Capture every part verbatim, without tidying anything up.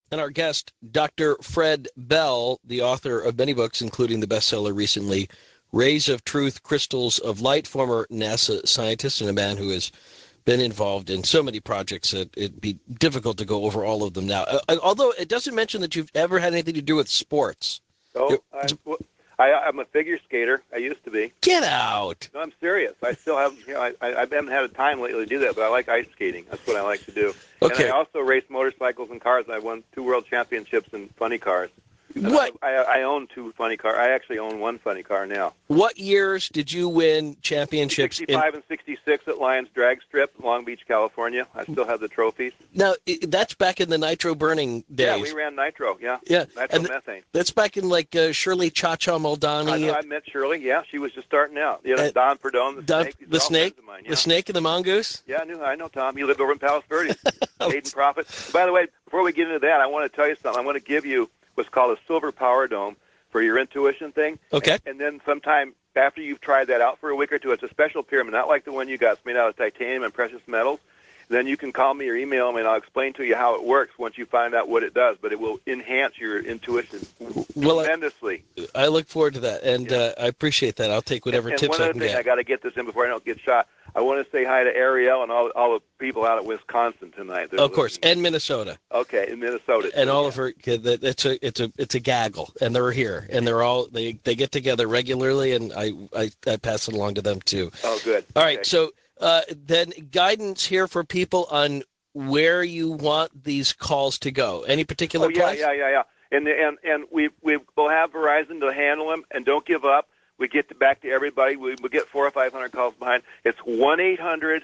And our guest, Doctor Fred Bell, the author of many books, including the bestseller recently, Rays of Truth, Crystals of Light, former NASA scientist and a man who has been involved in so many projects that it'd be difficult to go over all of them now. Uh, although it doesn't mention that you've ever had anything to do with sports. Oh, It- I, well, I, I'm a figure skater. I used to be. Get out. No, I'm serious. I still have, you know, I, I haven't had a time lately to do that, but I like ice skating. That's what I like to do. Okay. And I also race motorcycles and cars. I won two world championships in funny cars. And What I, I, I own two funny cars. I actually own one funny car now. what years did you win championships in? sixty-five and sixty-six at Lions Drag Strip, Long Beach, California. I still have the trophies. Now, i- that's back in the nitro burning days. Yeah, we ran nitro. Yeah, Yeah, and nitromethane. that's back in like uh, Shirley Cha-Cha I, Maldani. know, I met Shirley. Yeah, she was just starting out. You know, Uh, Don Perdone, the Don- snake. These the are all snake? friends of mine, The yeah. snake and the mongoose? Yeah, I knew. I know Tom. He lived over in Palos Verdes. Hayden Prophet. By the way, before we get into that, I want to tell you something. I want to give you what's called a silver power dome for your intuition thing. Okay. And, and then sometime after you've tried that out for a week or two, it's a special pyramid, not like the one you got. It's made out of titanium and precious metals. Then you can call me or email me, and I'll explain to you how it works once you find out what it does. But it will enhance your intuition Well, I, tremendously. I look forward to that, and Yeah. uh, I appreciate that. I'll take whatever and, and tips one I other can thing, get. I got to get this in before I don't get shot. I want to say hi to Ariel and all all the people out at Wisconsin tonight. They're Of course, listening. and Minnesota, Okay, in Minnesota. and too, all yeah. of her. It's a it's a it's a gaggle, and they're here, and they're all they they get together regularly, and I I, I pass it along to them too. Oh, good. All right, Okay. so uh, then guidance here for people on where you want these calls to go. Any particular Oh, yeah, place? yeah, yeah, yeah. And and and we we will have Verizon to handle them, and don't give up. We get to back to everybody. We we get four or five hundred calls behind. It's one eight hundred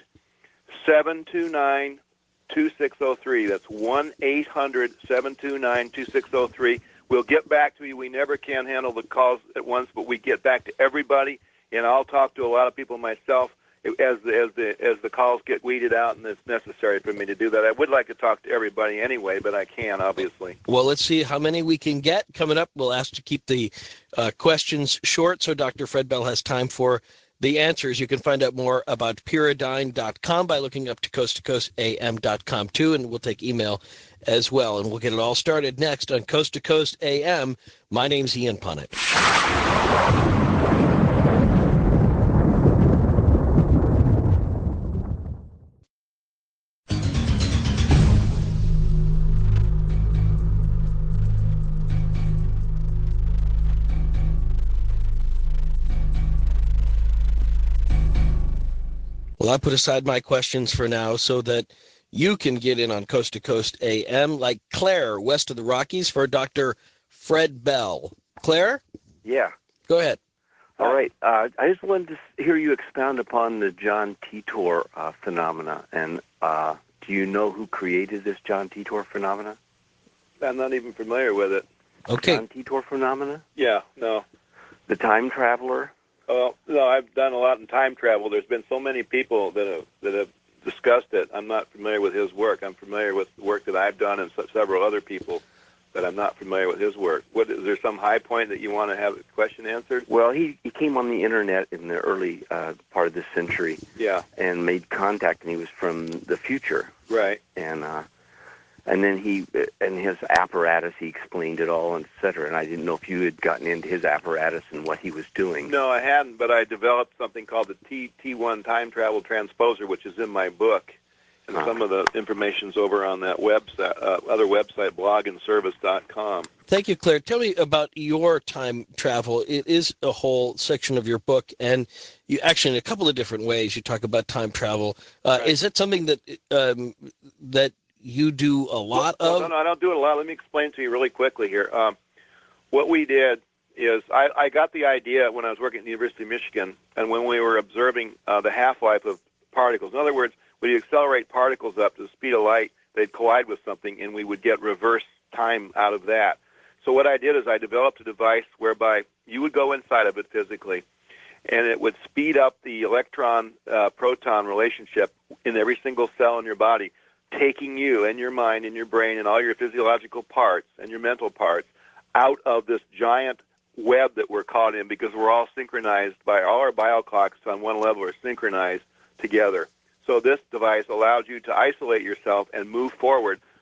seven two nine two six zero three. That's one eight hundred seven two nine two six zero three. We'll get back to you. We never can handle the calls at once, but we get back to everybody. And I'll talk to a lot of people myself as the as the as the calls get weeded out, and it's necessary for me to do that. I would like to talk to everybody anyway, but I can obviously. Well, let's see how many we can get. Coming up, we'll ask to keep the uh, questions short so Doctor Fred Bell has time for the answers. You can find out more about pyridine dot com by looking up to coast to coast a m dot com too, and we'll take email as well. And we'll get it all started next on Coast to Coast A M. My name's Ian Punnett. Well, I put aside my questions for now so that you can get in on Coast to Coast A M, like Claire, west of the Rockies, for Doctor Fred Bell. Claire, Yeah. go ahead. All right. Uh, I just wanted to s- hear you expound upon the John Titor uh, phenomena. And uh, do you know who created this John Titor phenomena? I'm not even familiar with it. Okay. John Titor phenomena? Yeah, no. The time traveler? Well, no, I've done a lot in time travel. There's been so many people that have that have discussed it. I'm not familiar with his work. I'm familiar with the work that I've done and se- several other people, but I'm not familiar with his work. What is there some high point that you want to have the question answered? Well, he, he came on the Internet in the early uh, part of this century Yeah, and made contact, and he was from the future. right. And uh, and then he, and his apparatus, he explained it all, et cetera. And I didn't know if you had gotten into his apparatus and what he was doing. No, I hadn't, but I developed something called the T T1 time travel transposer, which is in my book, and Ah. some of the information's over on that website, uh, other website, blog and service dot com. Thank you, Claire. Tell me about your time travel. It is a whole section of your book, and you actually, in a couple of different ways, you talk about time travel. Uh, Right. Is that something that um, that you do a lot well, of? No, no, I don't do it a lot. Let me explain to you really quickly here. Um, what we did is I, I got the idea when I was working at the University of Michigan, and when we were observing uh, the half-life of particles. In other words, when you accelerate particles up to the speed of light, they'd collide with something, and we would get reverse time out of that. So what I did is I developed a device whereby you would go inside of it physically, and it would speed up the electron-proton relationship in every single cell in your body, taking you and your mind and your brain and all your physiological parts and your mental parts out of this giant web that we're caught in, because we're all synchronized by all our bio clocks on one level are synchronized together. So this device allows you to isolate yourself and move forward,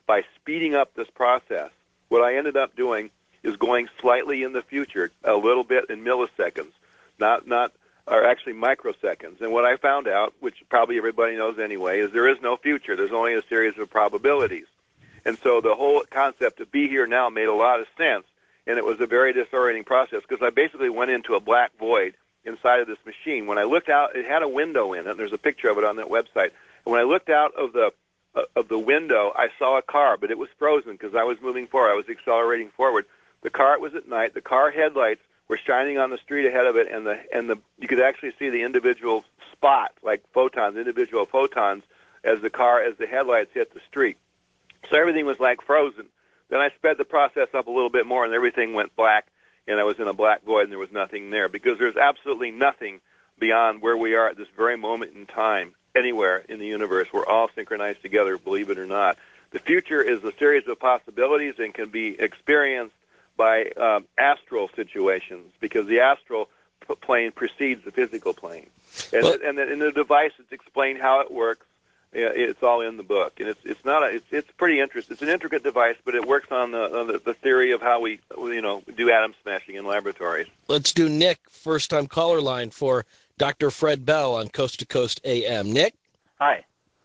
by speeding up this process, what I ended up doing is going slightly in the future, a little bit in milliseconds, not not or actually microseconds. And what I found out, which probably everybody knows anyway, is there is no future. There's only a series of probabilities. And so the whole concept of be here now made a lot of sense, and it was a very disorienting process because I basically went into a black void inside of this machine. When I looked out, it had a window in it, and there's a picture of it on that website. And when I looked out of the uh, of the window, I saw a car, but it was frozen because I was moving forward. I was accelerating forward. The car, it was at night. The car headlights were shining on the street ahead of it, and the and the you could actually see the individual spots, like photons, individual photons, as the car, as the headlights hit the street. So everything was like frozen. Then I sped the process up a little bit more, and everything went black, and I was in a black void, and there was nothing there, because there's absolutely nothing beyond where we are at this very moment in time, anywhere in the universe. We're all synchronized together, believe it or not. The future is a series of possibilities and can be experienced by um, astral situations, because the astral p- plane precedes the physical plane. And, Well, and in the device, it's explained how it works. It's all in the book, and it's it's not a, it's it's pretty interesting. It's an intricate device, but it works on the on the, the theory of how we you know do atom smashing in laboratories. let's do Nick, first-time caller line for Doctor Fred Bell on Coast to Coast A M. Nick? Hi.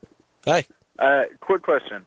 Hi. Uh, quick question.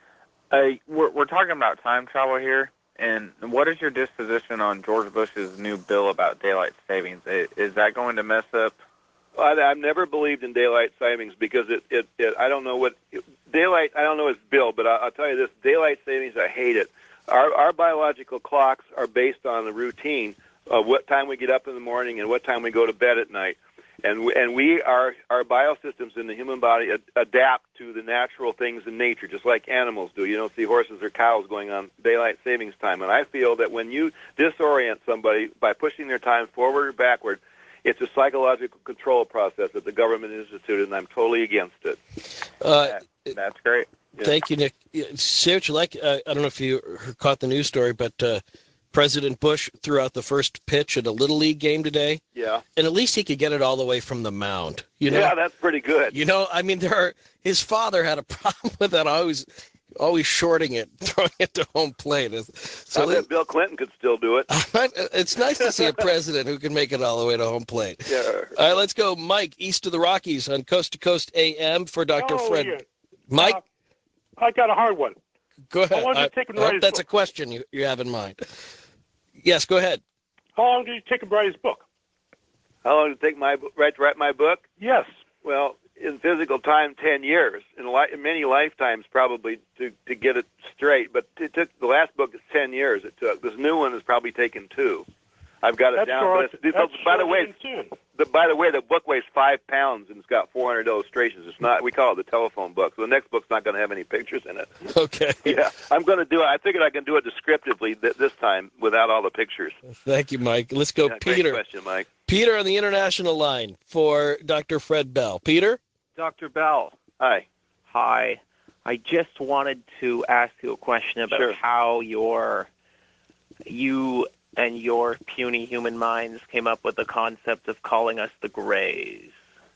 Uh, we're, we're talking about time travel here, and what is your disposition on George Bush's new bill about daylight savings? Is, is that going to mess up? I, I've never believed in daylight savings because it, it, it I don't know what daylight I don't know its bill, but I, I'll tell you this: daylight savings, I hate it. Our our biological clocks are based on the routine of what time we get up in the morning and what time we go to bed at night. And we, and we are our biosystems in the human body ad, adapt to the natural things in nature, just like animals do. You don't see horses or cows going on daylight savings time. And I feel that when you disorient somebody by pushing their time forward or backward, it's a psychological control process that the government instituted, and I'm totally against it. Uh, That, that's great. Yeah. Thank you, Nick. Yeah, say what you like. Uh, I don't know if you caught the news story, but uh, President Bush threw out the first pitch at a Little League game today, Yeah. and at least he could get it all the way from the mound. You know? Yeah, that's pretty good. You know, I mean, there are, his father had a problem with that, always always shorting it, throwing it to home plate. So I bet Bill Clinton could still do it. it's nice to see a president who can make it all the way to home plate. Yeah. All right, let's go. Mike, east of the Rockies on Coast to Coast A M for Doctor Oh, Fred. yeah. Mike, Uh, I got a hard one. go ahead. long did it I- take him to I write hope his that's a book? question you, you have in mind. Yes, go ahead. How long did it take him to write his book? How long did it take my write to write my book? Yes. Well, in physical time, ten years. In, li- in many lifetimes, probably to to get it straight. But it took the last book is ten years. It took this new one has probably taken two. I've got it That's down. short. But it's, That's by the short way, and soon. the, by the way, the book weighs five pounds and it's got four hundred illustrations. It's not. We call it the telephone book. So the next book's not going to have any pictures in it. Okay. Yeah, I'm going to do it. I figured I can do it descriptively th- this time without all the pictures. Thank you, Mike. Let's go, Yeah, great Peter. question, Mike. Peter on the international line for Doctor Fred Bell. Peter? Doctor Bell, Hi. hi. I just wanted to ask you a question about Sure. how your you and your puny human minds came up with the concept of calling us the Greys.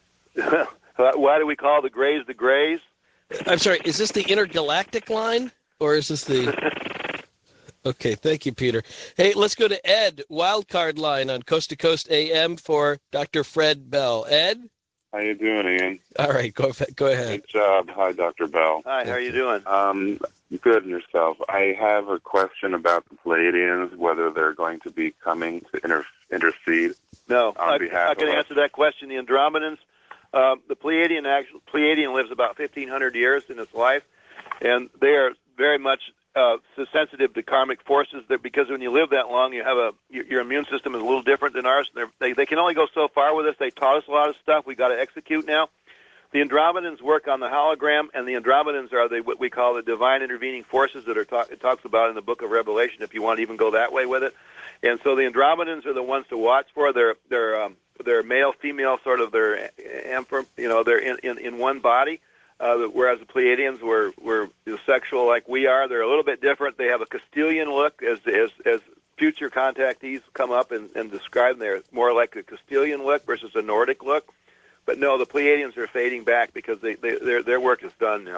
Why do we call the Greys the Greys? I'm sorry, is this the intergalactic line or is this the... Okay, thank you, Peter. Hey, let's go to Ed, wildcard line on Coast to Coast A M for Doctor Fred Bell. Ed? How you doing, Ian? All right, go, go ahead. Good job. Hi, Doctor Bell. Hi, how are you doing? Um, good, and yourself? I have a question about the Pleiadians, whether they're going to be coming to inter- intercede. No, On I, behalf I can of us. answer that question. The Andromedans, um, the Pleiadian actually, Pleiadian lives about fifteen hundred years in its life, and they are very much uh, sensitive to karmic forces. That because when you live that long, you have a your, your immune system is a little different than ours. They're, they they can only go so far with us. They taught us a lot of stuff. We got to execute now. The Andromedans work on the hologram, and the Andromedans are the what we call the divine intervening forces that are talk, it talks about in the Book of Revelation. If you want to even go that way with it, and so the Andromedans are the ones to watch for. They're they're um, they're male female sort of they're you know they're in in, in one body. Uh, whereas the Pleiadians were were sexual like we are. They're a little bit different. They have a Castilian look as as as future contactees come up and, and describe them. They're more like a Castilian look versus a Nordic look. But no, the Pleiadians are fading back because they, they their their work is done now.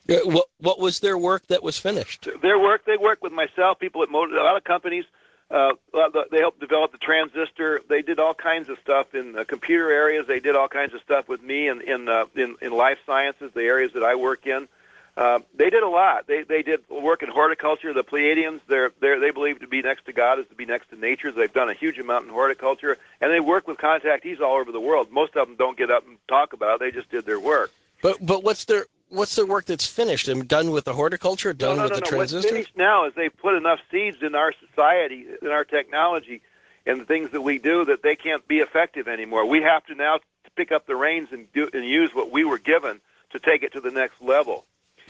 Uh, What what was their work that was finished? Their work, they work with myself, people at Motor, a lot of companies. Uh, a lot of the- they helped develop the transistor. They did all kinds of stuff in uh, computer areas. They did all kinds of stuff with me in in, uh, in in life sciences, the areas that I work in. Uh, they did a lot. They they did work in horticulture. The Pleiadians, they're they they believe to be next to God is to be next to nature. They've done a huge amount in horticulture, and they work with contactees all over the world. Most of them don't get up and talk about it. They just did their work. But but what's their what's their work that's finished and done with the horticulture, done no, no, with no, the no. What's transistor? finished now is they've put enough seeds in our society, in our technology, and the things that we do that they can't be effective anymore. We have to now pick up the reins and do and use what we were given to take it to the next level.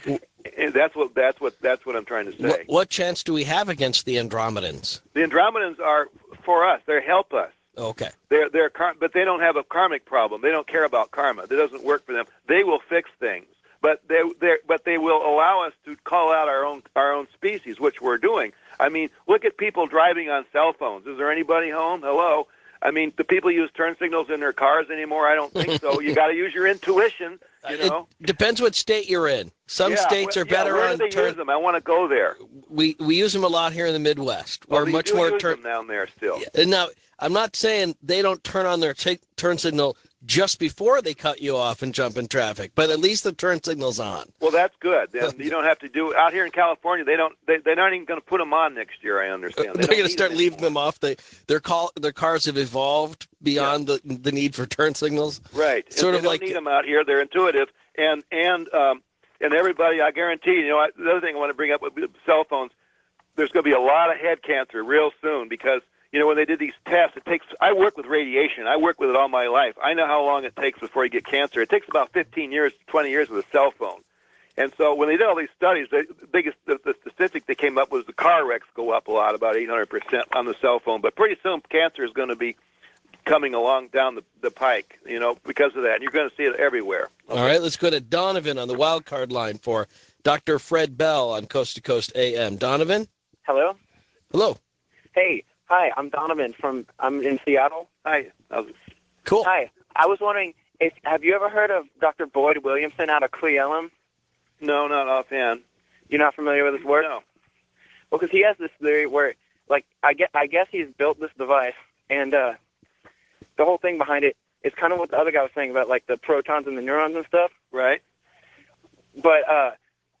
And that's what that's what that's what I'm trying to say. What, what chance do we have against the Andromedans? The Andromedans are for us. They help us. Okay. They're they're kar- but they don't have a karmic problem. They don't care about karma. That doesn't work for them. They will fix things, but they they but they will allow us to call out our own our own species, which we're doing. I mean, look at people driving on cell phones. Is there anybody home? Hello. I mean, do people use turn signals in their cars anymore? I don't think so. You got to use your intuition. You know, it depends what state you're in. Some yeah, states well, are better yeah, where on do they turn. use them? I want to go there. We we use them a lot here in the Midwest. Well, We're they much do more use turn. them down there still. And now I'm not saying they don't turn on their t- turn signal just before they cut you off and jump in traffic, but at least the turn signal's on. Well, that's good. Then you don't have to do out here in California. They don't. They, they're not even going to put them on next year. I understand. They They're don't going to need start them leaving anymore. them off. They their call their cars have evolved beyond the the need for turn signals. Right. Sort they of don't like need them out here. They're intuitive, and and um, and everybody. I guarantee. You know, I, the other thing I want to bring up with cell phones. There's going to be a lot of head cancer real soon because you know when they did these tests, it takes. I work with radiation. I work with it all my life. I know how long it takes before you get cancer. It takes about fifteen years, twenty years with a cell phone. And so when they did all these studies, the biggest the, the statistic they came up was the car wrecks go up a lot, about eight hundred percent on the cell phone. But pretty soon, cancer is going to be coming along down the, the pike, you know, because of that. And you're going to see it everywhere. All right, let's go to Donovan on the wild card line for Doctor Fred Bell on Coast to Coast A M. Donovan? Hello? Hello. Hey, hi, I'm Donovan from, I'm in Seattle. Hi. How's it? Cool. Hi, I was wondering, if, have you ever heard of Doctor Boyd Williamson out of Cle Elum? No, not offhand. You're not familiar with his work? No. Well, because he has this theory where, like, I guess, I guess he's built this device, and uh, the whole thing behind it is kind of what the other guy was saying about, like, the protons and the neurons and stuff. Right. But, uh,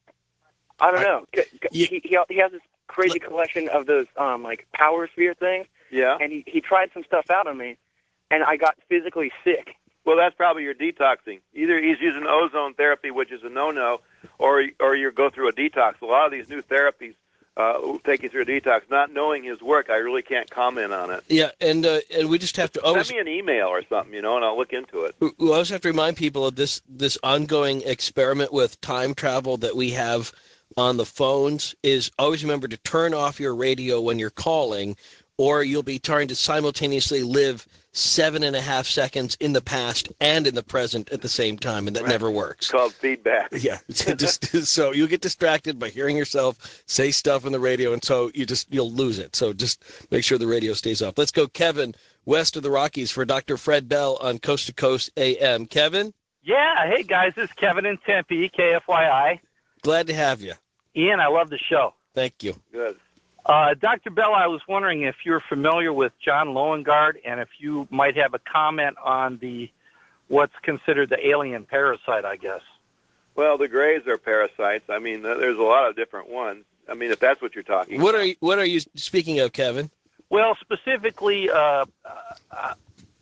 I don't I- know. C- c- you- he, he he has this crazy collection of those, um, like, power sphere things, Yeah. and he, he tried some stuff out on me, and I got physically sick. Well, that's probably your detoxing. Either he's using ozone therapy, which is a no-no, or or you go through a detox. A lot of these new therapies uh, will take you through a detox. Not knowing his work, I really can't comment on it. Yeah, and uh, and we just have to always Send me an email or something, you know, and I'll look into it. we we always have to remind people of this this ongoing experiment with time travel that we have on the phones. Is always remember to turn off your radio when you're calling, or you'll be trying to simultaneously live seven and a half seconds in the past and in the present at the same time, and that Right. never It's works. called feedback. Yeah, just so you get distracted by hearing yourself say stuff on the radio, and so you just you'll lose it. So just make sure the radio stays off. Let's go, Kevin, west of the Rockies for Doctor Fred Bell on Coast to Coast A M. Kevin, Yeah, hey guys, this is Kevin in Tempe, K F Y I. glad to have you. Ian, I love the show. Thank you. Good. Uh, Doctor Bell, I was wondering if you're familiar with John Loengard and if you might have a comment on the what's considered the alien parasite, I guess. Well, the grays are parasites. I mean, th- there's a lot of different ones. I mean, if that's what you're talking What about. are you, what are you speaking of, Kevin? Well, specifically, uh, uh,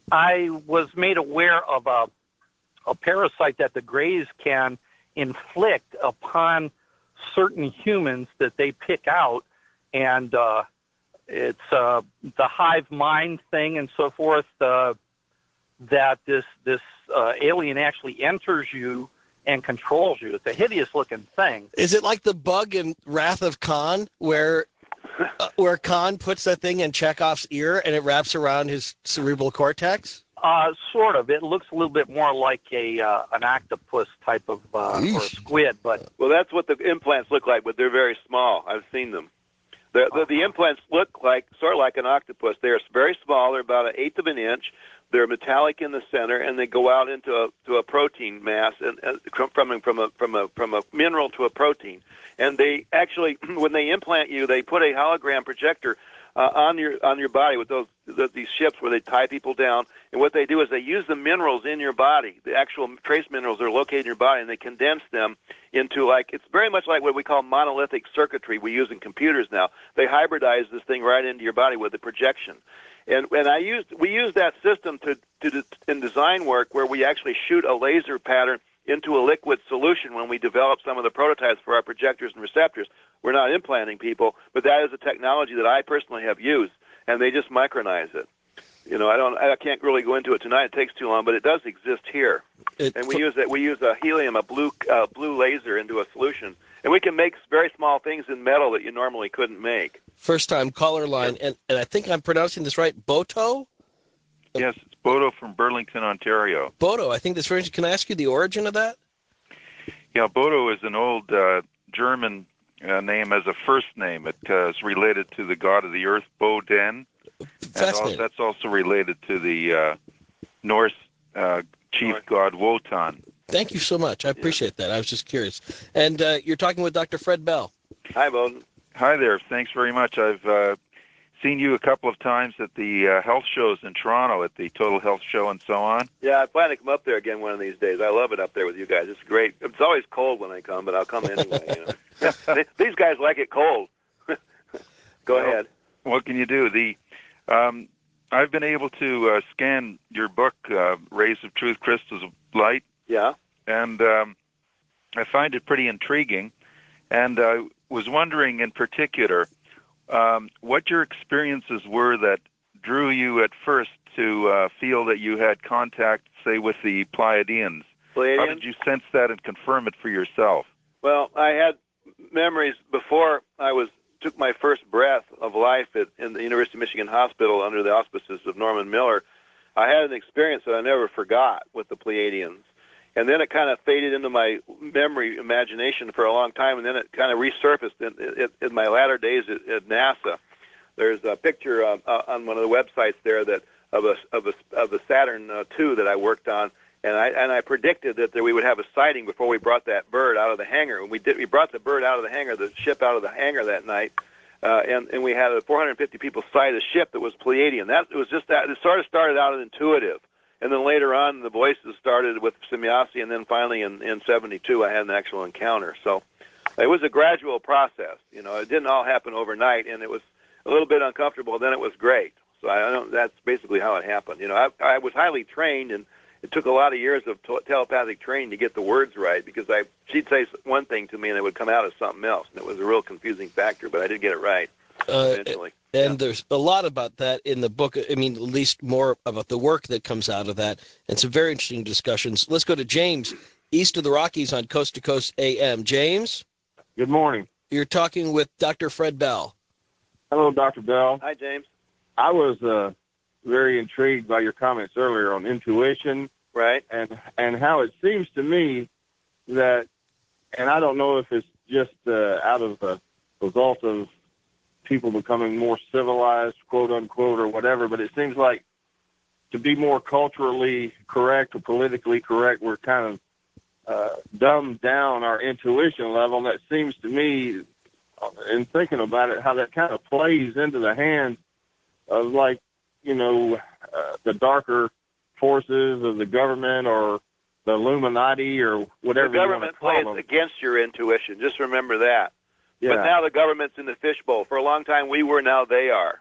I was made aware of a, a parasite that the Greys can inflict upon certain humans that they pick out, and uh, it's uh, the hive mind thing and so forth, uh, that this, this uh, alien actually enters you and controls you. It's a hideous-looking thing. Is it like the bug in Wrath of Khan, where uh, where Khan puts that thing in Chekhov's ear and it wraps around his cerebral cortex? Uh, sort of. It looks a little bit more like a uh, an octopus type of uh, or a Eesh. squid, but Well, that's what the implants look like, but they're very small. I've seen them. The, the, the implants look like sort of like an octopus. They're very small. They're about an eighth of an inch. They're metallic in the center, and they go out into a to a protein mass, and, and from from a from a from a mineral to a protein. And they actually, when they implant you, they put a hologram projector uh, on your on your body with those the, these ships where they tie people down. And what they do is they use the minerals in your body. The actual trace minerals are located in your body, and they condense them into, like, it's very much like what we call monolithic circuitry we use in computers now. They hybridize this thing right into your body with the projection. And and I used we use that system to, to in design work where we actually shoot a laser pattern into a liquid solution when we develop some of the prototypes for our projectors and receptors. We're not implanting people, but that is a technology that I personally have used, and they just micronize it. You know, I don't, I can't really go into it tonight. It takes too long, but it does exist here. It, and we use it. We use a helium, a blue uh, blue laser into a solution, and we can make very small things in metal that you normally couldn't make. First time caller line, and, and I think I'm pronouncing this right, Boto? Yes, it's Bodo from Burlington, Ontario. Bodo, I think this very, can I ask you the origin of that? Yeah, Bodo is an old uh, German uh, name as a first name. It uh, is related to the god of the earth, Boden. And also, that's also related to the uh, Norse uh, chief North. god Wotan. Thank you so much. I appreciate yeah. that. I was just curious. And uh, you're talking with Doctor Fred Bell. Hi, Bowden. Hi there. Thanks very much. I've uh, seen you a couple of times at the uh, health shows in Toronto, at the Total Health Show and so on. Yeah, I plan to come up there again one of these days. I love it up there with you guys. It's great. It's always cold when I come, but I'll come anyway. You know? they, these guys like it cold. Go well, ahead. What can you do? The um, I've been able to uh, scan your book, uh, Rays of Truth, Crystals of Light. Yeah. And um, I find it pretty intriguing. And I was wondering in particular um, what your experiences were that drew you at first to uh, feel that you had contact, say, with the Pleiadians. Pleiadians? How did you sense that and confirm it for yourself? Well, I had memories before I was took my first breath of life at, in the University of Michigan Hospital under the auspices of Norman Miller. I had an experience that I never forgot with the Pleiadians. And then it kind of faded into my memory, imagination for a long time, and then it kind of resurfaced in, in, in my latter days at, at NASA. There's a picture uh, uh, on one of the websites there that of a of a of a Saturn uh, two that I worked on, and I and I predicted that there, we would have a sighting before we brought that bird out of the hangar. And we did. We brought the bird out of the hangar, the ship out of the hangar that night, uh, and and we had four hundred fifty people sight a ship that was Pleiadian. That it was just that. It sort of started out as intuitive. And then later on, the voices started with Semjase, and then finally in, in seventy-two, I had an actual encounter. So it was a gradual process. You know, it didn't all happen overnight, and it was a little bit uncomfortable. Then it was great. So I don't. That's basically how it happened. You know, I, I was highly trained, and it took a lot of years of t- telepathic training to get the words right, because I she'd say one thing to me, and it would come out as something else, and it was a real confusing factor. But I did get it right uh, eventually. And yeah. there's a lot about that in the book. I mean, at least more about the work that comes out of that, and some very interesting discussions. Let's go to James, east of the Rockies on Coast to Coast A M. James? Good morning. You're talking with Doctor Fred Bell. Hello, Doctor Bell. Hi, James. I was uh, very intrigued by your comments earlier on intuition. Right. And, and how it seems to me that, and I don't know if it's just uh, out of the result of people becoming more civilized, quote unquote, or whatever, but it seems like to be more culturally correct or politically correct, we're kind of uh, dumbed down our intuition level. And that seems to me, in thinking about it, how that kind of plays into the hands of, like, you know, uh, the darker forces of the government or the Illuminati or whatever. The government you want to call plays them. against your intuition. Just remember that. Yeah. But now the government's in the fishbowl. For a long time, we were. Now they are.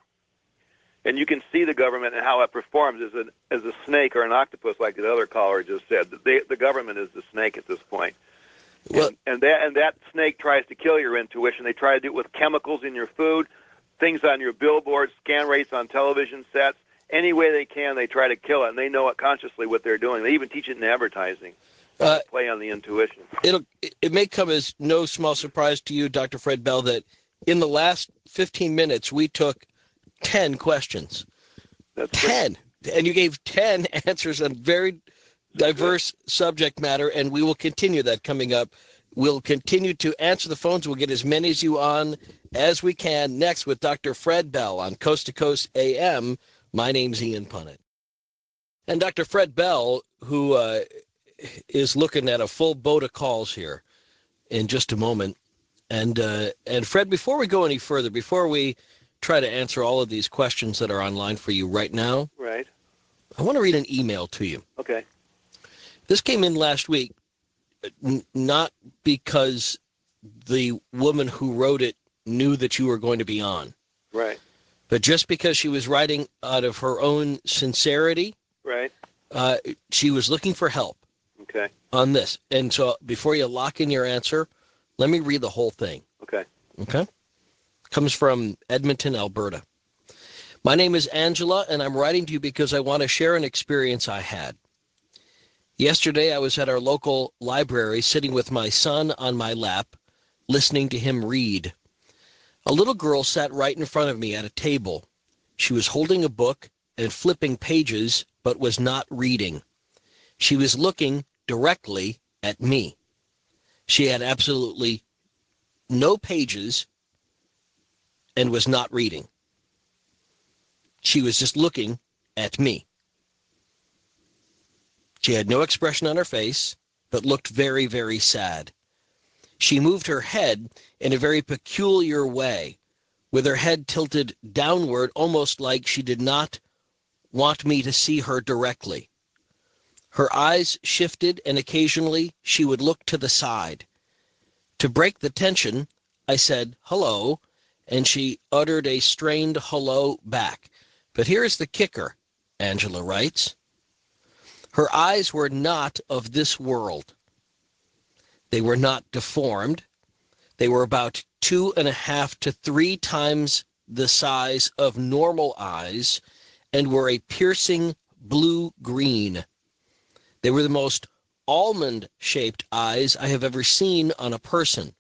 And you can see the government and how it performs as a as a snake or an octopus, like the other caller just said. They, the government is the snake at this point. Well, and, and that and that snake tries to kill your intuition. They try to do it with chemicals in your food, things on your billboards, scan rates on television sets. Any way they can, they try to kill it, and they know it consciously what they're doing. They even teach it in advertising. Uh, play on the intuition. It'll, it may come as no small surprise to you, Doctor Fred Bell, that in the last fifteen minutes, we took ten questions. That's ten. Great. And you gave ten answers on very diverse subject matter, and we will continue that coming up. We'll continue to answer the phones. We'll get as many as you on as we can next with Doctor Fred Bell on Coast to Coast A M. My name's Ian Punnett. And Doctor Fred Bell, who uh, is looking at a full boat of calls here in just a moment. And uh, and Fred, before we go any further, before we try to answer all of these questions that are online for you right now, Right. I want to read an email to you. Okay. This came in last week, n- not because the woman who wrote it knew that you were going to be on, Right. but just because she was writing out of her own sincerity. Right. Uh, she was looking for help. Okay. On this. And so before you lock in your answer, let me read the whole thing. Okay. Okay? Comes from Edmonton, Alberta. My name is Angela, and I'm writing to you because I want to share an experience I had. Yesterday, I was at our local library sitting with my son on my lap, listening to him read. A little girl sat right in front of me at a table. She was holding a book and flipping pages, but was not reading. She was looking directly at me. She had absolutely no pages and was not reading. She was just looking at me. She had no expression on her face, but looked very, very sad. She moved her head in a very peculiar way, with her head tilted downward, almost like she did not want me to see her directly. Her eyes shifted, and occasionally she would look to the side. To break the tension, I said, hello, and she uttered a strained hello back. But here's the kicker, Angela writes. Her eyes were not of this world. They were not deformed. They were about two and a half to three times the size of normal eyes and were a piercing blue-green. They were the most almond-shaped eyes I have ever seen on a person.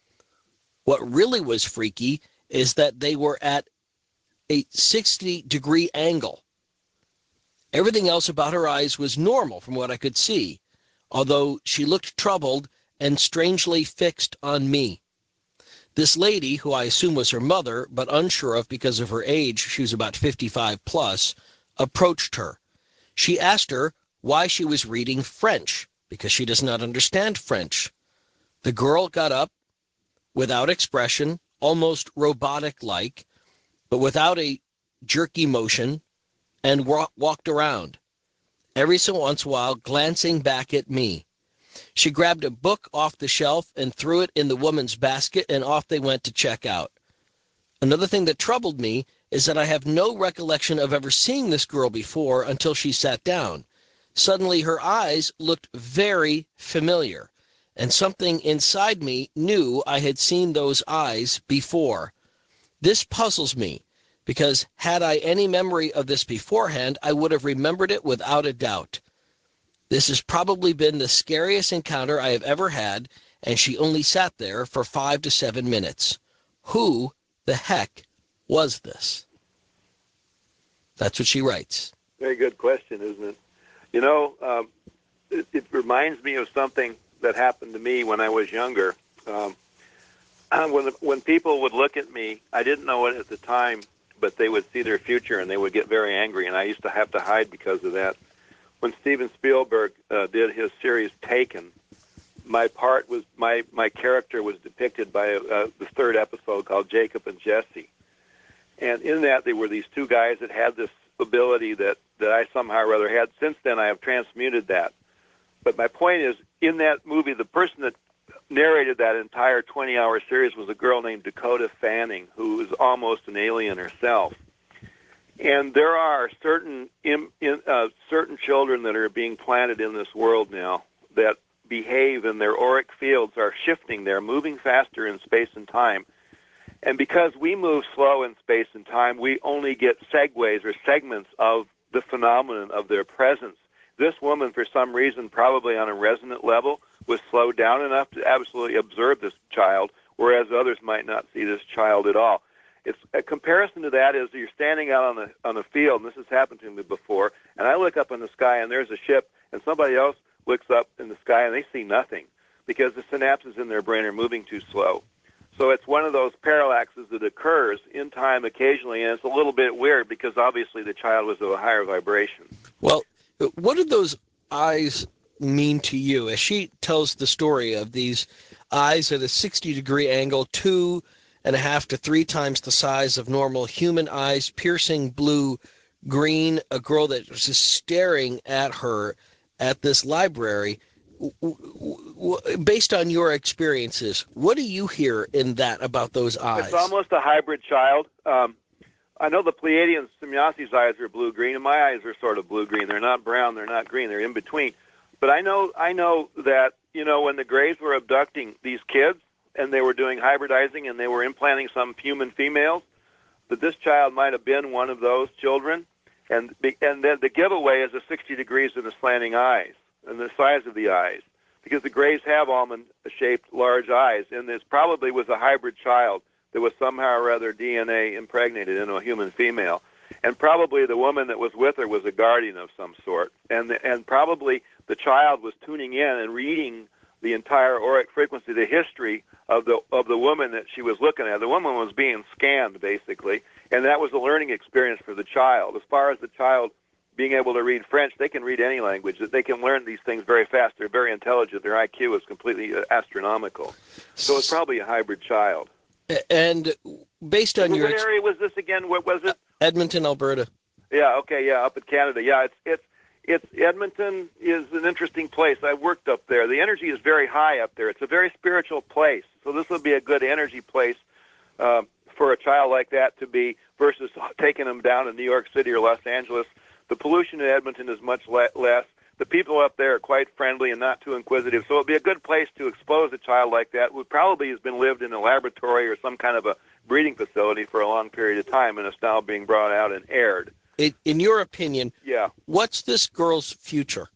What really was freaky is that they were at a sixty-degree angle. Everything else about her eyes was normal from what I could see, although she looked troubled and strangely fixed on me. This lady, who I assume was her mother, but unsure of because of her age, she was about fifty-five plus, approached her. She asked her why she was reading French, because she does not understand French. The girl got up without expression, almost robotic-like, but without a jerky motion, and wa- walked around, every so once in a while glancing back at me. She grabbed a book off the shelf and threw it in the woman's basket, and off they went to check out. Another thing that troubled me is that I have no recollection of ever seeing this girl before until she sat down. Suddenly her eyes looked very familiar, and something inside me knew I had seen those eyes before. This puzzles me, because had I any memory of this beforehand, I would have remembered it without a doubt. This has probably been the scariest encounter I have ever had, and she only sat there for five to seven minutes. Who the heck was this? That's what she writes. Very good question, isn't it? You know, um, it, it reminds me of something that happened to me when I was younger. Um, when the, when people would look at me, I didn't know it at the time, but they would see their future and they would get very angry, and I used to have to hide because of that. When Steven Spielberg uh, did his series Taken, my part was my my character was depicted by uh, the third episode called Jacob and Jesse, and in that they were these two guys that had this ability that that I somehow or other had. Since then, I have transmuted that. But my point is, in that movie, the person that narrated that entire twenty-hour series was a girl named Dakota Fanning, who is almost an alien herself. And there are certain in, in, uh, certain children that are being planted in this world now that behave, and their auric fields are shifting. They're moving faster in space and time. And because we move slow in space and time, we only get segues or segments of the phenomenon of their presence. This woman, for some reason, probably on a resonant level, was slowed down enough to absolutely observe this child, whereas others might not see this child at all. It's a comparison to that is you're standing out on the on the field, and this has happened to me before, and I look up in the sky, and there's a ship, and somebody else looks up in the sky, and they see nothing because the synapses in their brain are moving too slow. So it's one of those parallaxes that occurs in time occasionally, and it's a little bit weird because obviously the child was of a higher vibration. Well, What did those eyes mean to you as she tells the story of these eyes at a sixty degree angle, two and a half to three times the size of normal human eyes, piercing blue green, a girl that was just staring at her at this library? Based on your experiences, what do you hear in that about those eyes? It's almost a hybrid child. Um, I know the Pleiadian Semjasi's eyes are blue-green, and my eyes are sort of blue-green. They're not brown, they're not green, they're in between. But I know, I know that, you know, when the Greys were abducting these kids and they were doing hybridizing and they were implanting some human females, that this child might have been one of those children. And and then the giveaway is the sixty degrees of the slanting eyes and the size of the eyes, because the Greys have almond-shaped large eyes, and this probably was a hybrid child that was somehow or other D N A impregnated into a human female. And probably the woman that was with her was a guardian of some sort. And the, and probably the child was tuning in and reading the entire auric frequency, the history of the of the woman that she was looking at. The woman was being scanned, basically, and that was a learning experience for the child. As far as the child being able to read French, they can read any language. They can learn these things very fast. They're very intelligent. Their I Q is completely astronomical. So it's probably a hybrid child. And based on what your... What area was this again? What was it? Edmonton, Alberta. Yeah, okay, yeah, up in Canada. Yeah, it's it's it's Edmonton is an interesting place. I worked up there. The energy is very high up there. It's a very spiritual place. So this would be a good energy place uh, for a child like that to be versus taking them down to New York City or Los Angeles. The pollution in Edmonton is much le- less. The people up there are quite friendly and not too inquisitive. So it would be a good place to expose a child like that who probably has been lived in a laboratory or some kind of a breeding facility for a long period of time and is now being brought out and aired. In, in your opinion, yeah, what's this girl's future?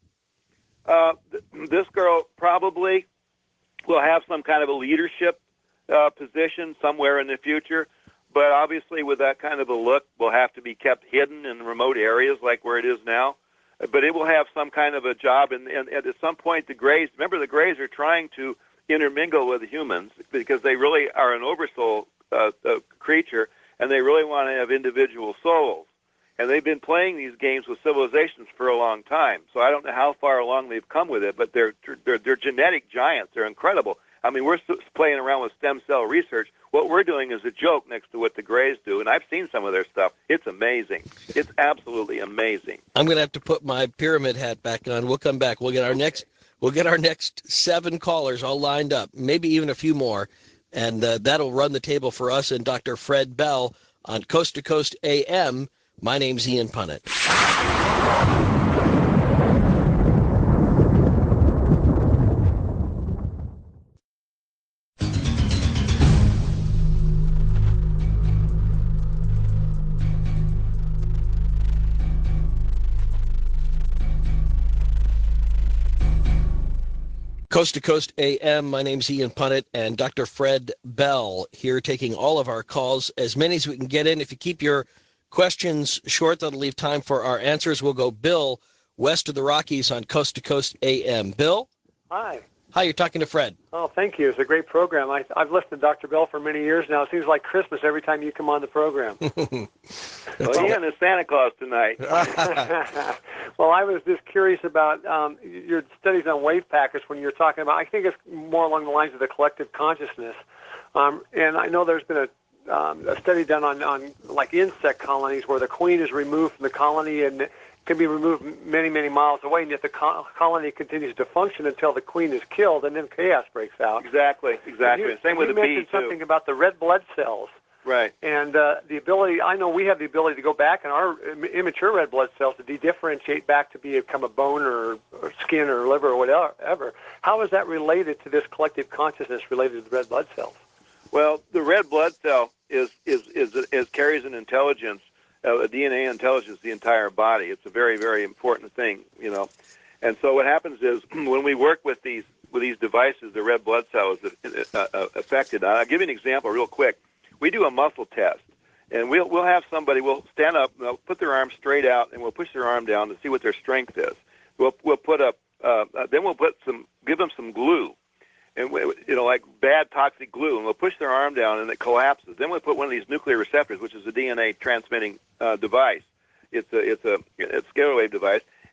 Uh, th- this girl probably will have some kind of a leadership uh, position somewhere in the future, but obviously with that kind of a look will have to be kept hidden in remote areas like where it is now. But it will have some kind of a job, and, and, and at some point the Greys, remember the Greys are trying to intermingle with humans because they really are an oversoul uh, uh, creature, and they really want to have individual souls. And they've been playing these games with civilizations for a long time. So I don't know how far along they've come with it, but they're they're, they're genetic giants. They're incredible. I mean, we're playing around with stem cell research. What we're doing is a joke next to what the Greys do, and I've seen some of their stuff. It's amazing. It's absolutely amazing. I'm going to have to put my pyramid hat back on. We'll come back. We'll get our next we'll get our next seven callers all lined up, maybe even a few more, and uh, that'll run the table for us and Doctor Fred Bell on Coast to Coast A M. My name's Ian Punnett. Coast to Coast A M, my name's Ian Punnett, and Doctor Fred Bell here taking all of our calls, as many as we can get in. If you keep your questions short, that'll leave time for our answers. We'll go Bill, west of the Rockies on Coast to Coast A M. Bill? Hi. Hi, you're talking to Fred. Oh, thank you. It's a great program. I, I've listened to Doctor Bell for many years now. It seems like Christmas every time you come on the program. Well, Ian is Santa Claus tonight. Well, I was just curious about um, your studies on wave packets when you're talking about, I think it's more along the lines of the collective consciousness. Um, and I know there's been a Um, a study done on, on like insect colonies where the queen is removed from the colony and can be removed many, many miles away, and yet the co- colony continues to function until the queen is killed, and then chaos breaks out. Exactly, exactly. You, Same with the bee, too. You mentioned something about the red blood cells. Right. And uh, the ability, I know we have the ability to go back in our immature red blood cells to de-differentiate back to become a bone or, or skin or liver or whatever. How is that related to this collective consciousness related to the red blood cells? Well, the red blood cell is is is, is carries an intelligence, uh, a D N A intelligence, the entire body. It's a very very important thing, you know. And so what happens is when we work with these with these devices, the red blood cell is uh, uh, affected. I'll give you an example real quick. We do a muscle test, and we'll we'll have somebody. We'll stand up, and they'll put their arm straight out, and we'll push their arm down to see what their strength is. We'll we'll put up, uh, then we'll put some, give them some glue. And, you know, like bad toxic glue, and we'll push their arm down, and it collapses. Then we'll put one of these nuclear receptors, which is a D N A transmitting uh, device. It's a it's a, it's a scalar wave device.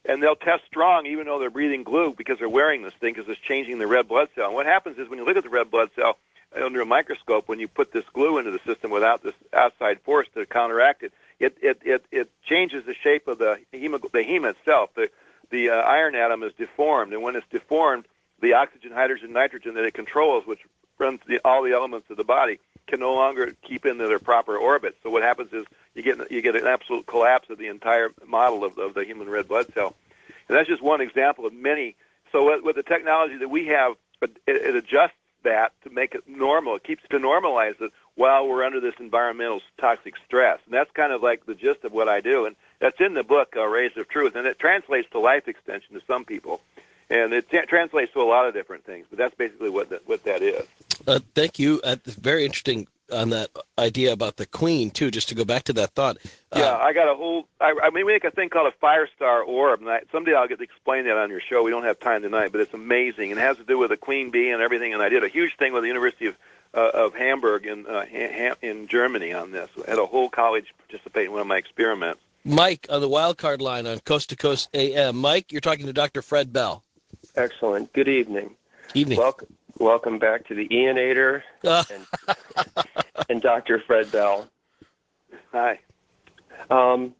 and they'll test strong even though they're breathing glue because they're wearing this thing because it's changing the red blood cell. And what happens is when you look at the red blood cell under a microscope, when you put this glue into the system without this outside force to counteract it, it it it, it changes the shape of the heme, the heme itself. The the uh, iron atom is deformed, and when it's deformed, the oxygen, hydrogen, nitrogen that it controls, which runs the, all the elements of the body, can no longer keep into their proper orbit. So what happens is you get you get an absolute collapse of the entire model of, of the human red blood cell. And that's just one example of many. So with, with the technology that we have, it, it adjusts that to make it normal. It keeps to normalize it while we're under this environmental toxic stress. And that's kind of like the gist of what I do. And that's in the book, uh, Rays of Truth. And it translates to life extension to some people. And it t- translates to a lot of different things. But that's basically what that, what that is. Uh, thank you. Uh, very interesting on that idea about the queen, too, just to go back to that thought. Uh, yeah, I got a whole, I, I mean, we make a thing called a fire star orb. And I, someday I'll get to explain that on your show. We don't have time tonight, but it's amazing. It has to do with a queen bee and everything. And I did a huge thing with the University of uh, of Hamburg in, uh, ha- in Germany on this. I had a whole college participate in one of my experiments. Mike on the wild card line on Coast to Coast A M. Mike, you're talking to Doctor Fred Bell. Excellent. Good evening. Evening. Welcome, welcome back to the Ianator uh. and, and Doctor Fred Bell. Hi. Um,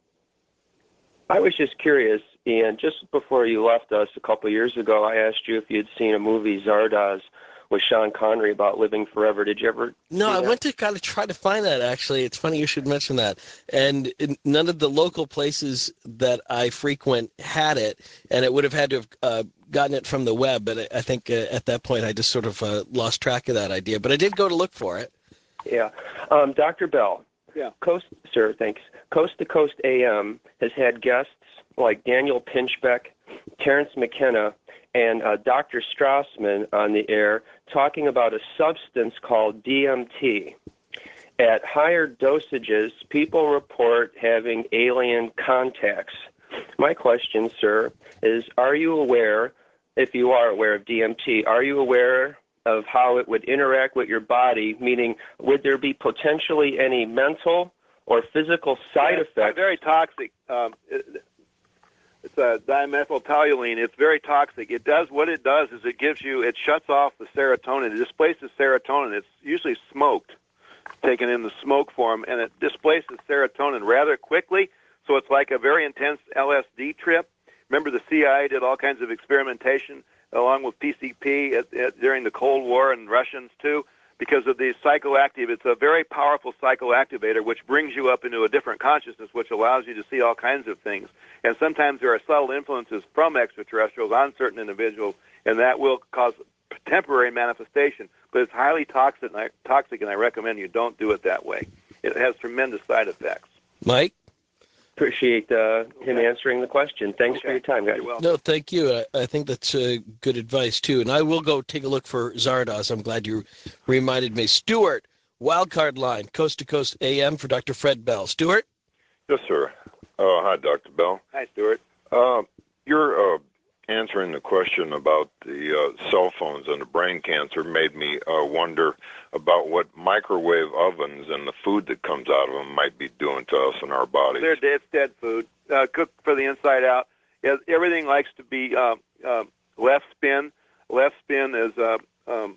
I was just curious, Ian, just before you left us a couple of years ago, I asked you if you'd seen a movie, Zardoz, with Sean Connery about living forever. Did you ever No, I went to kind of try to find that, actually. It's funny you should mention that. And in, none of the local places that I frequent had it, and it would have had to have uh, gotten it from the web, but I, I think uh, at that point I just sort of uh, lost track of that idea. But I did go to look for it. Yeah. Um, Doctor Bell. Yeah. Coast, sir, thanks. Coast to Coast A M has had guests like Daniel Pinchbeck, Terrence McKenna, and uh, Doctor Strassman on the air talking about a substance called D M T. At higher dosages, people report having alien contacts. My question, sir, is are you aware, if you are aware of D M T, are you aware of how it would interact with your body, meaning would there be potentially any mental or physical side yeah, it's effects? very toxic. Um, it, It's a dimethyltoluene. It's very toxic. It does what it does is it gives you, it shuts off the serotonin. It displaces serotonin. It's usually smoked, taken in the smoke form, and it displaces serotonin rather quickly. So it's like a very intense L S D trip. Remember, the C I A did all kinds of experimentation along with P C P at, at, during the Cold War, and Russians too, because of the psychoactive. It's a very powerful psychoactivator which brings you up into a different consciousness, which allows you to see all kinds of things. And sometimes there are subtle influences from extraterrestrials on certain individuals, and that will cause temporary manifestation. But it's highly toxic, and I, toxic, and I recommend you don't do it that way. It has tremendous side effects. Mike? Appreciate uh, him okay. answering the question. Thanks okay. for your time, guys. No, thank you. I, I think that's uh, good advice, too. And I will go take a look for Zardoz. I'm glad you reminded me. Stuart, wildcard line, Coast to Coast A M for Doctor Fred Bell. Stuart? Yes, sir. Uh, hi, Doctor Bell. Hi, Stuart. Uh, you're uh, answering the question about the uh, cell phones and the brain cancer made me uh, wonder about what microwave ovens and the food that comes out of them might be doing to us in our bodies. They're dead, it's dead food, uh, cooked for the inside out. It, everything likes to be uh, uh, left spin. Left spin is, uh, um,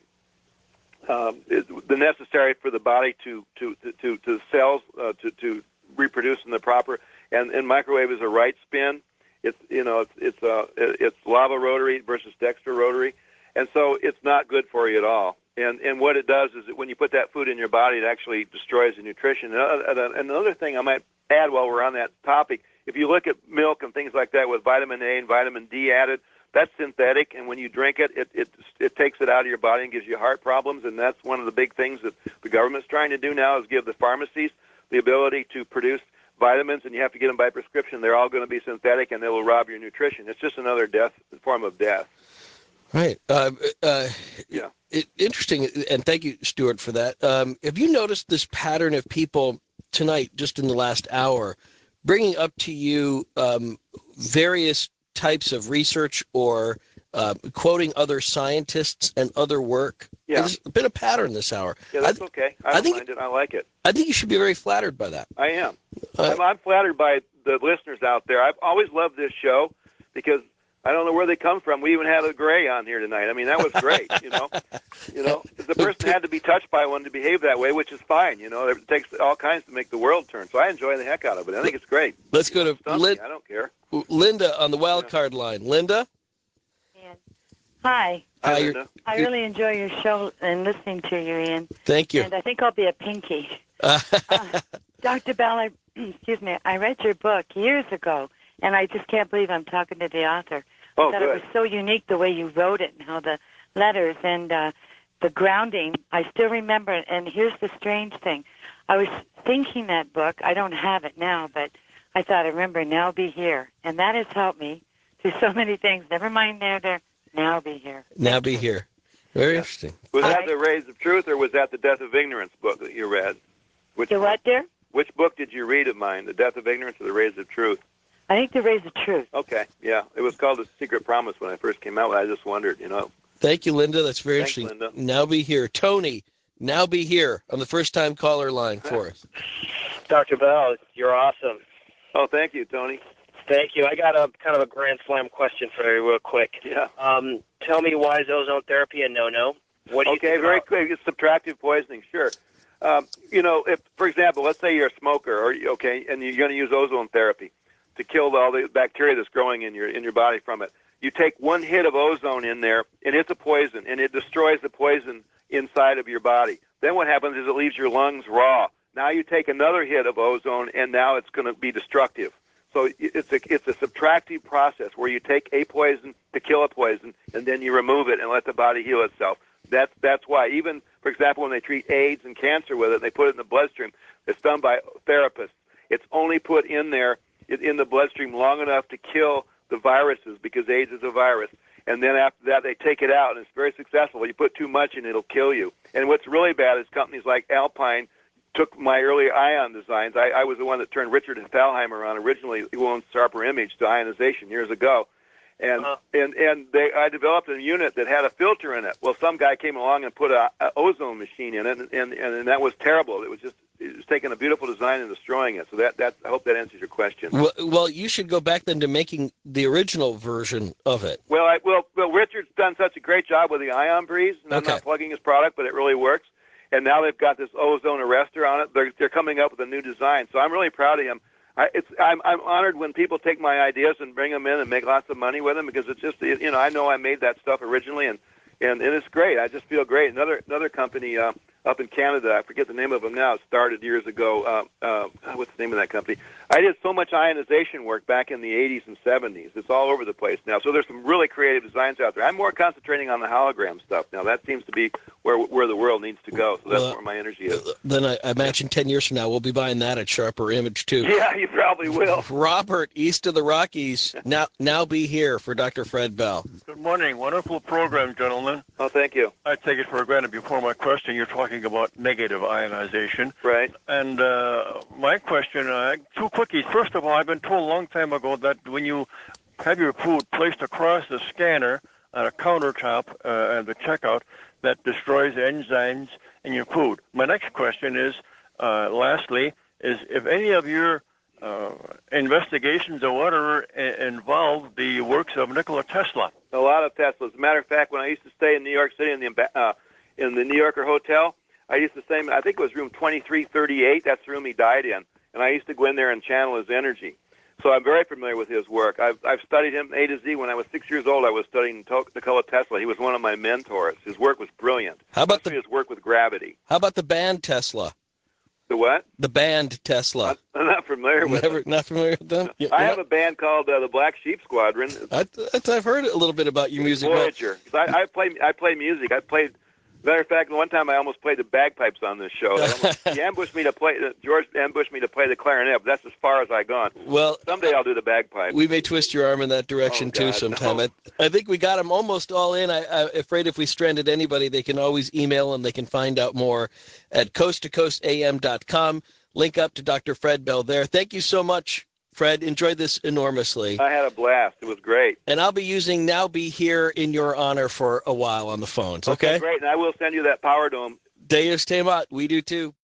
um, is the necessary for the body to to to to, to cells uh, to to reproduce in the proper. And, and microwave is a right spin. It's you know it's it's uh it's lava rotary versus dexter rotary, and so it's not good for you at all. And and what it does is that when you put that food in your body, it actually destroys the nutrition. And another thing I might add while we're on that topic, if you look at milk and things like that with vitamin A and vitamin D added, that's synthetic. And when you drink it, it it it takes it out of your body and gives you heart problems. And that's one of the big things that the government's trying to do now is give the pharmacies the ability to produce vitamins, and you have to get them by prescription. They're all going to be synthetic, and they will rob your nutrition. It's just another death form of death. Right. Uh, uh, yeah. It, interesting, and thank you, Stuart, for that. Um, have you noticed this pattern of people tonight, just in the last hour, bringing up to you um, various types of research or uh, quoting other scientists and other work? Yeah. There's been a pattern this hour. Yeah, that's I, okay. I, I don't think, mind it. I like it. I think you should be very flattered by that. I am. Uh, I'm, I'm flattered by the listeners out there. I've always loved this show because I don't know where they come from. We even had a gray on here tonight. I mean, that was great, you know. You know, the person had to be touched by one to behave that way, which is fine. You know, it takes all kinds to make the world turn. So I enjoy the heck out of it. I think it's great. Let's go to Lin- I don't care. Linda on the wild card line. Linda? Hi. Hi, you're, I really enjoy your show and listening to you, Ian. Thank you. And I think I'll be a pinky. uh, Doctor Bell, I, excuse me, I read your book years ago, and I just can't believe I'm talking to the author. Oh, I thought good. it was so unique the way you wrote it and how the letters and uh, the grounding, I still remember it. And here's the strange thing. I was thinking that book, I don't have it now, but I thought, I remember, Now Be Here. And that has helped me through so many things. Never mind there, there, Now Be Here. Now Be Here. Very interesting. Was that the Rays of Truth, or was that the Death of Ignorance book that you read? Which The what, dear? Which book did you read of mine, The Death of Ignorance or The Rays of Truth? I think The Rays of Truth. Okay, yeah. It was called The Secret Promise when I first came out. I just wondered, you know. Thank you, Linda. That's very Thanks, interesting. Linda. Now Be Here. Tony, Now Be Here on the first-time caller line for us. Doctor Bell, you're awesome. Oh, thank you, Tony. Thank you. I got a kind of a grand slam question for you real quick. Yeah. Um, tell me, why is ozone therapy a no-no? What do you okay, think very about- quick. It's subtractive poisoning, sure. Um, you know, if, for example, let's say you're a smoker, or okay, and you're going to use ozone therapy to kill all the bacteria that's growing in your in your body from it. You take one hit of ozone in there, and it's a poison, and it destroys the poison inside of your body. Then what happens is it leaves your lungs raw. Now you take another hit of ozone, and now it's going to be destructive. So it's a it's a subtractive process where you take a poison to kill a poison, and then you remove it and let the body heal itself. That's that's why even, for example, when they treat AIDS and cancer with it, they put it in the bloodstream. It's done by therapists. It's only put in there in the bloodstream long enough to kill the viruses, because AIDS is a virus. And then after that, they take it out, and it's very successful. You put too much in, it'll kill you. And what's really bad is companies like Alpine took my early ion designs. I, I was the one that turned Richard Thalheimer on originally, who owns Sharper Image, to ionization years ago. And uh, and and they, I developed a unit that had a filter in it. Well, some guy came along and put a, a ozone machine in it, and, and and that was terrible. It was just it was taking a beautiful design and destroying it. So that that I hope that answers your question. Well, well, you should go back then to making the original version of it. Well, I, well, well, Richard's done such a great job with the Ion Breeze, and I'm Okay. not plugging his product, but it really works. And now they've got this ozone arrestor on it. They're they're coming up with a new design, so I'm really proud of him. I, it's I'm I'm honored when people take my ideas and bring them in and make lots of money with them, because it's just it, you know I know I made that stuff originally, and and, and it's great. I just feel great. Another another company uh, up in Canada, I forget the name of them now. It started years ago. Uh, uh, what's the name of that company? I did so much ionization work back in the eighties and seventies. It's all over the place now. So there's some really creative designs out there. I'm more concentrating on the hologram stuff now. That seems to be where where the world needs to go. So that's Well, where my energy is. Then I, I imagine ten years from now, we'll be buying that at Sharper Image, too. Yeah, you probably will. Robert, east of the Rockies, now now be here for Doctor Fred Bell. Good morning. Wonderful program, gentlemen. Oh, thank you. I take it for granted before my question you're talking about negative ionization. Right. And uh, my question, uh, two quickies. First of all, I've been told a long time ago that when you have your food placed across the scanner on a countertop uh, at the checkout, that destroys enzymes in your food. My next question is, uh, lastly, is if any of your uh, investigations or whatever I- involve the works of Nikola Tesla. A lot of Teslas. As a matter of fact, when I used to stay in New York City in the uh, in the New Yorker hotel, I used to stay. I think it was room twenty-three thirty-eight. That's the room he died in, and I used to go in there and channel his energy. So I'm very familiar with his work. I've I've studied him A to Z. When I was six years old, I was studying Nikola Tesla. He was one of my mentors. His work was brilliant. How about Especially his work with gravity? How about the band Tesla? The what? The band Tesla. I'm not familiar with Never, it. not familiar with them. You- I you have know, a band called uh, the Black Sheep Squadron. I, I've heard a little bit about your music. but- Voyager. 'Cause I, I play I play music. I played. Matter of fact, one time I almost played the bagpipes on this show. They almost, he ambushed me to play. George ambushed me to play the clarinet. But that's as far as I gone. Well, someday I'll do the bagpipe. We may twist your arm in that direction Oh, too God, sometime. no. I, I think we got them almost all in. I, I'm afraid if we stranded anybody, they can always email and they can find out more at coast to coast a m dot com. Link up to Doctor Fred Bell there. Thank you so much, Fred. Enjoyed this enormously. I had a blast. It was great. And I'll be using Now Be Here in your honor for a while on the phones, okay? Great. And I will send you that Power Dome. Deus te mat. We do too.